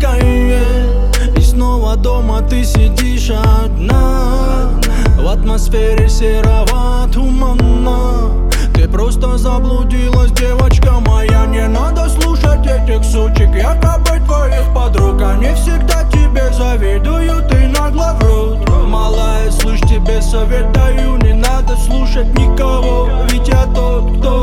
И снова дома ты сидишь одна, в атмосфере серого тумана. Ты просто заблудилась, девочка моя. Не надо слушать этих сучек, якобы твоих подруг. Они всегда тебе завидуют и нагло врут. Малая, слышь, тебе совет даю, не надо слушать никого. Ведь я тот, кто